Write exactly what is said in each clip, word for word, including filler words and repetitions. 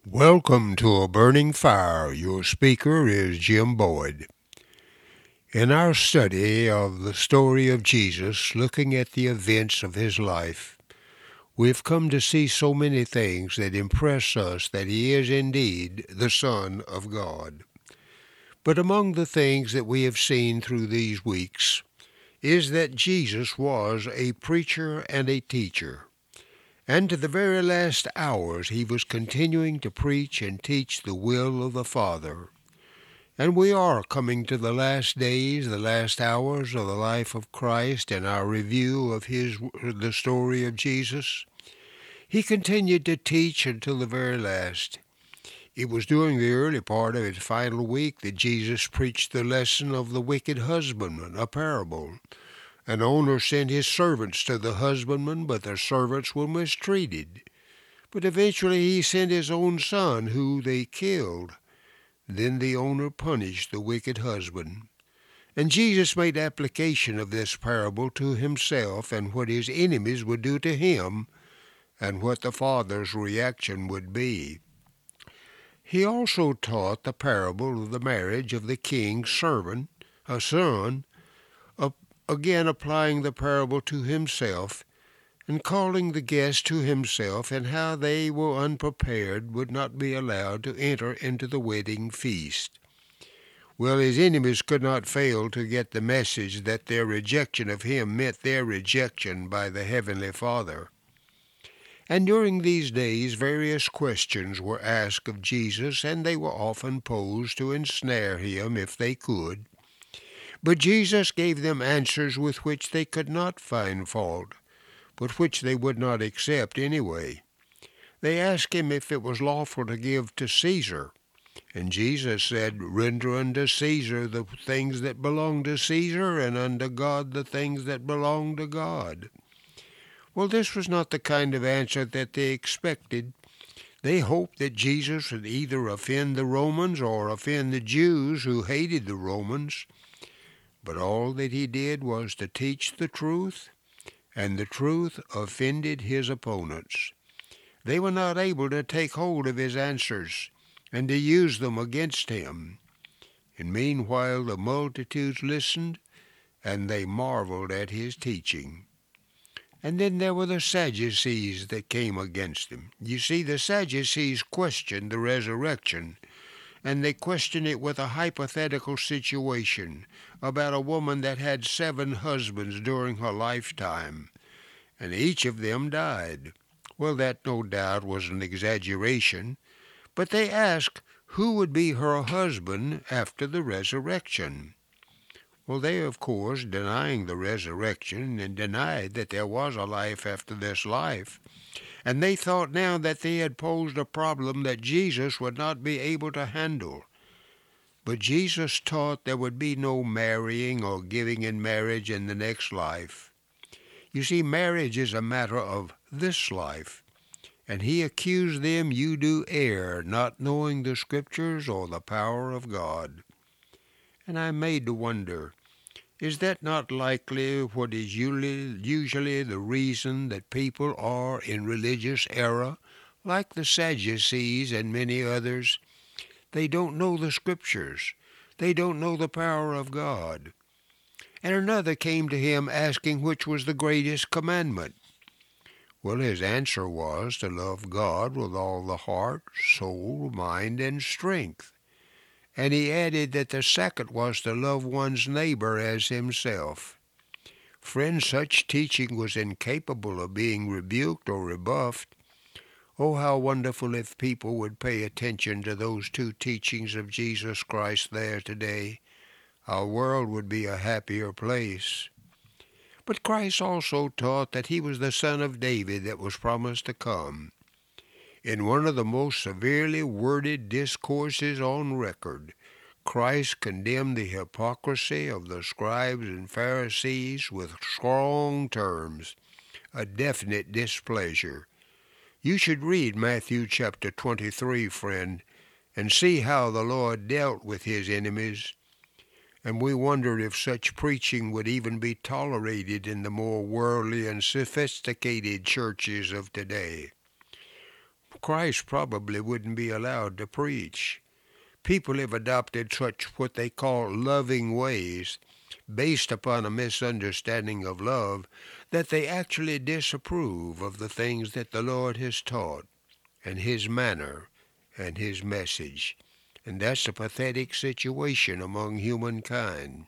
Welcome to A Burning Fire. Your speaker is Jim Boyd. In our study of the story of Jesus, looking at the events of his life, we've come to see so many things that impress us that he is indeed the Son of God. But among the things that we have seen through these weeks is that Jesus was a preacher and a teacher. And to the very last hours he was continuing to preach and teach the will of the Father. And we are coming to the last days, the last hours of the life of Christ and our review of his the story of Jesus. He continued to teach until the very last. It was during the early part of his final week that Jesus preached the lesson of the wicked husbandman, a parable. An owner sent his servants to the husbandman, but the servants were mistreated. But eventually he sent his own son, who they killed. Then the owner punished the wicked husband. And Jesus made application of this parable to himself and what his enemies would do to him and what the Father's reaction would be. He also taught the parable of the marriage of the king's servant, a son, again applying the parable to himself and calling the guests to himself, and how they were unprepared, would not be allowed to enter into the wedding feast. Well, his enemies could not fail to get the message that their rejection of him meant their rejection by the Heavenly Father. And during these days various questions were asked of Jesus, and they were often posed to ensnare him if they could. But Jesus gave them answers with which they could not find fault, but which they would not accept anyway. They asked him if it was lawful to give to Caesar, and Jesus said, "Render unto Caesar the things that belong to Caesar, and unto God the things that belong to God." Well, this was not the kind of answer that they expected. They hoped that Jesus would either offend the Romans or offend the Jews who hated the Romans. But all that he did was to teach the truth, and the truth offended his opponents. They were not able to take hold of his answers and to use them against him. And meanwhile the multitudes listened, and they marveled at his teaching. And then there were the Sadducees that came against him. You see, the Sadducees questioned the resurrection, and they questioned it with a hypothetical situation about a woman that had seven husbands during her lifetime, and each of them died. Well, that no doubt was an exaggeration, but they asked who would be her husband after the resurrection. Well, they, of course, denying the resurrection and denied that there was a life after this life, and they thought now that they had posed a problem that Jesus would not be able to handle. But Jesus taught there would be no marrying or giving in marriage in the next life. You see, marriage is a matter of this life, and he accused them, "You do err, not knowing the Scriptures or the power of God." And I'm made to wonder, is that not likely what is usually, usually the reason that people are in religious error, like the Sadducees and many others? They don't know the Scriptures. They don't know the power of God. And another came to him asking which was the greatest commandment. Well, his answer was to love God with all the heart, soul, mind, and strength. And he added that the second was to love one's neighbor as himself. Friend, such teaching was incapable of being rebuked or rebuffed. Oh, how wonderful if people would pay attention to those two teachings of Jesus Christ there today. Our world would be a happier place. But Christ also taught that he was the Son of David that was promised to come. In one of the most severely worded discourses on record, Christ condemned the hypocrisy of the scribes and Pharisees with strong terms, a definite displeasure. You should read Matthew chapter twenty-three, friend, and see how the Lord dealt with his enemies. And we wonder if such preaching would even be tolerated in the more worldly and sophisticated churches of today. Christ probably wouldn't be allowed to preach. People have adopted such what they call loving ways, based upon a misunderstanding of love, that they actually disapprove of the things that the Lord has taught, and His manner, and His message. And that's a pathetic situation among humankind.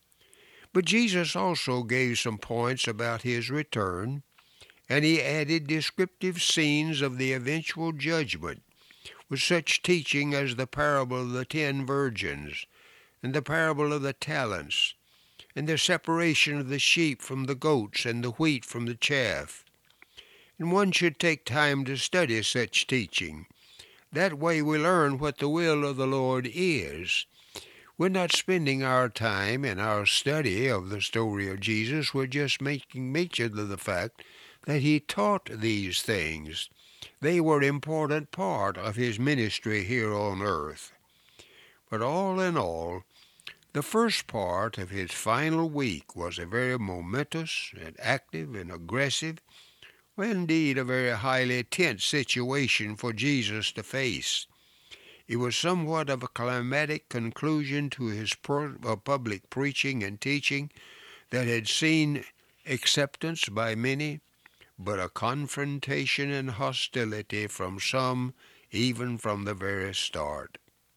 But Jesus also gave some points about His return, and He added descriptive scenes of the eventual judgment, with such teaching as the parable of the ten virgins, and the parable of the talents, and the separation of the sheep from the goats and the wheat from the chaff. And one should take time to study such teaching. That way we learn what the will of the Lord is. We're not spending our time in our study of the story of Jesus. We're just making mention of the fact that He taught these things. They were an important part of His ministry here on earth. But all in all, the first part of His final week was a very momentous and active and aggressive, well, indeed a very highly tense situation for Jesus to face. It was somewhat of a climatic conclusion to His pro- uh, public preaching and teaching that had seen acceptance by many, but a confrontation and hostility from some, even from the very start.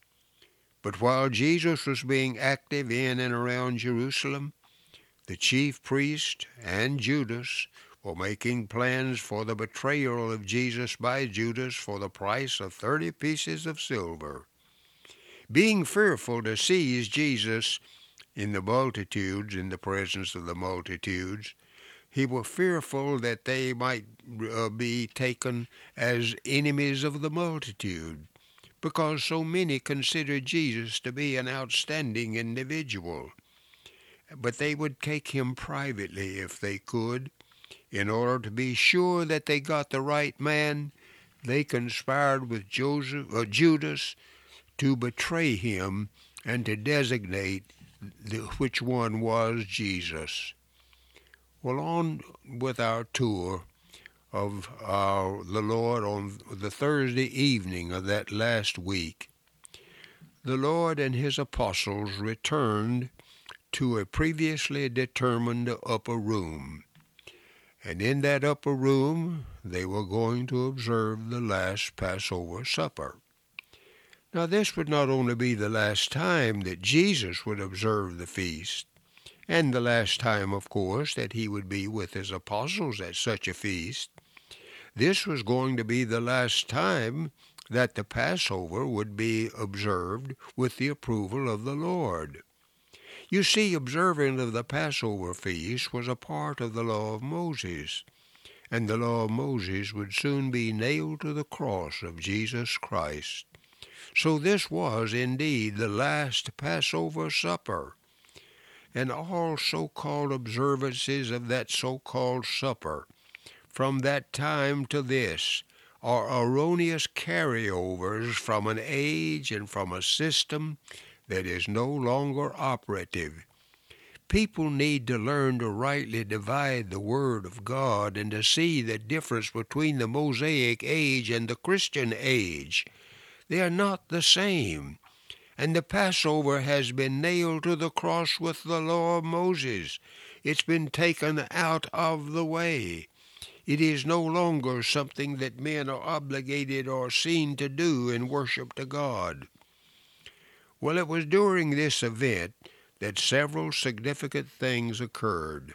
But while Jesus was being active in and around Jerusalem, the chief priest and Judas were making plans for the betrayal of Jesus by Judas for the price of thirty pieces of silver. Being fearful to seize Jesus in the multitudes, in the presence of the multitudes, he was fearful that they might uh, be taken as enemies of the multitude, because so many considered Jesus to be an outstanding individual. But they would take him privately if they could. In order to be sure that they got the right man, they conspired with Joseph, uh, Judas to betray him and to designate the, which one was Jesus. Well, on with our tour of our, the Lord on the Thursday evening of that last week, the Lord and His apostles returned to a previously determined upper room. And in that upper room, they were going to observe the last Passover supper. Now, this would not only be the last time that Jesus would observe the feast, and the last time, of course, that He would be with His apostles at such a feast. This was going to be the last time that the Passover would be observed with the approval of the Lord. You see, observing of the Passover feast was a part of the law of Moses, and the law of Moses would soon be nailed to the cross of Jesus Christ. So this was indeed the last Passover supper, and all so-called observances of that so-called supper from that time to this are erroneous carryovers from an age and from a system that is no longer operative. People need to learn to rightly divide the Word of God and to see the difference between the Mosaic age and the Christian age. They are not the same. And the Passover has been nailed to the cross with the law of Moses. It's been taken out of the way. It is no longer something that men are obligated or seen to do in worship to God. Well, it was during this event that several significant things occurred.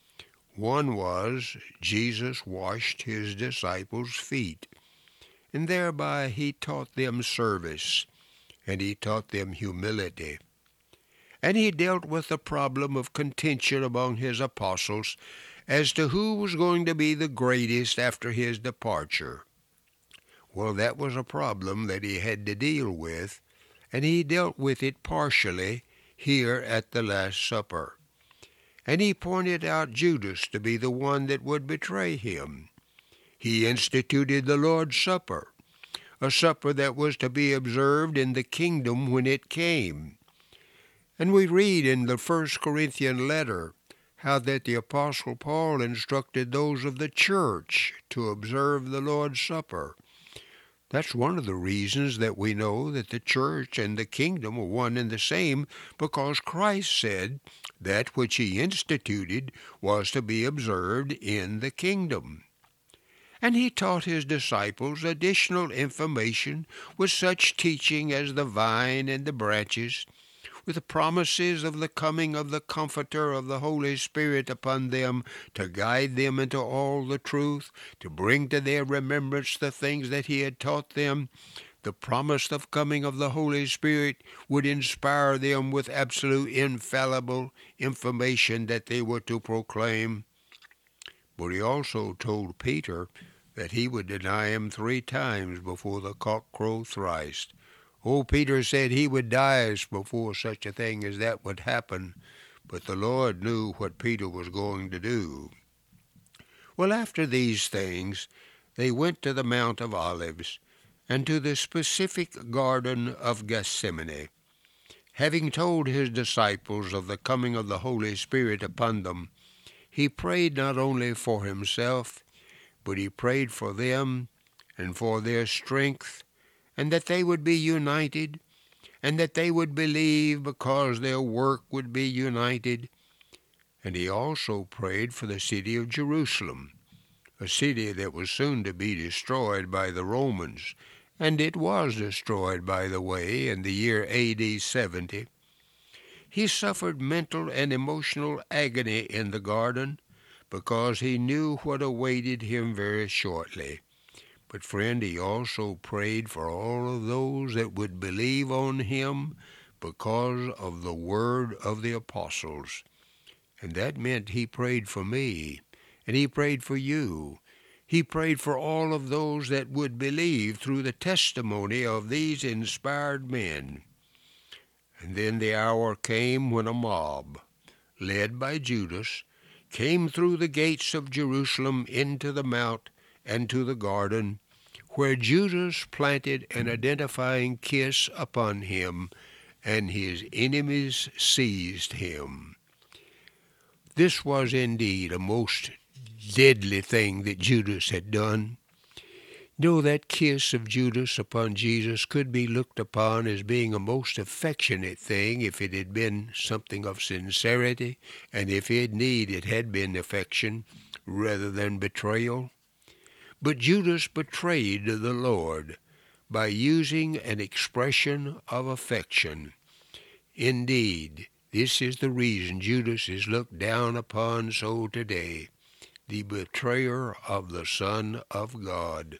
One was Jesus washed His disciples' feet, and thereby He taught them service, and He taught them humility. And He dealt with the problem of contention among His apostles as to who was going to be the greatest after His departure. Well, that was a problem that He had to deal with, and He dealt with it partially here at the Last Supper. And He pointed out Judas to be the one that would betray Him. He instituted the Lord's Supper, a supper that was to be observed in the kingdom when it came. And we read in the First Corinthian letter how that the Apostle Paul instructed those of the church to observe the Lord's Supper. That's one of the reasons that we know that the church and the kingdom are one and the same, because Christ said that which he instituted was to be observed in the kingdom. And he taught his disciples additional information with such teaching as the vine and the branches, with the promises of the coming of the Comforter of the Holy Spirit upon them, to guide them into all the truth, to bring to their remembrance the things that he had taught them. The promise of coming of the Holy Spirit would inspire them with absolute infallible information that they were to proclaim. But he also told Peter that he would deny him three times before the cock crow thrice. Old Peter said he would die before such a thing as that would happen, but the Lord knew what Peter was going to do. Well, after these things, they went to the Mount of Olives, and to the specific garden of Gethsemane. Having told his disciples of the coming of the Holy Spirit upon them, he prayed not only for himself, but he prayed for them and for their strength, and that they would be united, and that they would believe because their work would be united. And he also prayed for the city of Jerusalem, a city that was soon to be destroyed by the Romans, and it was destroyed, by the way, in the year A D seventy. He suffered mental and emotional agony in the garden because he knew what awaited him very shortly. But, friend, he also prayed for all of those that would believe on him because of the word of the apostles. And that meant he prayed for me, and he prayed for you. He prayed for all of those that would believe through the testimony of these inspired men. And then the hour came when a mob, led by Judas, came through the gates of Jerusalem into the mount and to the garden, where Judas planted an identifying kiss upon him, and his enemies seized him. This was indeed a most deadly thing that Judas had done. No, that kiss of Judas upon Jesus could be looked upon as being a most affectionate thing if it had been something of sincerity, and if indeed it had been affection rather than betrayal. But Judas betrayed the Lord by using an expression of affection. Indeed, this is the reason Judas is looked down upon so today, the betrayer of the Son of God.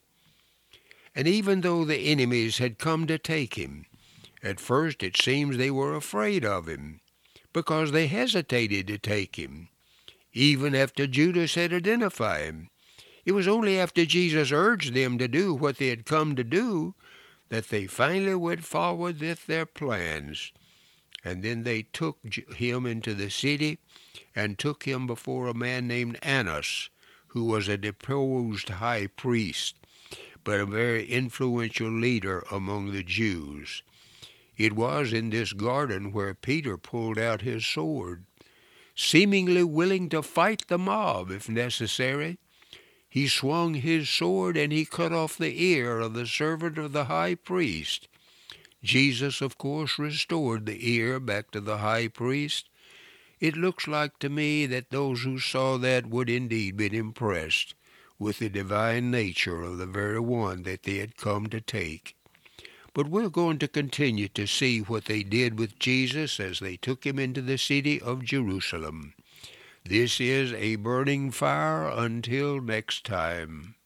And even though the enemies had come to take him, at first it seems they were afraid of him, because they hesitated to take him, even after Judas had identified him. It was only after Jesus urged them to do what they had come to do that they finally went forward with their plans. And then they took him into the city and took him before a man named Annas, who was a deposed high priest, but a very influential leader among the Jews. It was in this garden where Peter pulled out his sword, seemingly willing to fight the mob if necessary. He swung his sword and he cut off the ear of the servant of the high priest. Jesus, of course, restored the ear back to the high priest. It looks like to me that those who saw that would indeed be impressed with the divine nature of the very one that they had come to take. But we're going to continue to see what they did with Jesus as they took him into the city of Jerusalem. This is A Burning Fire. Until next time.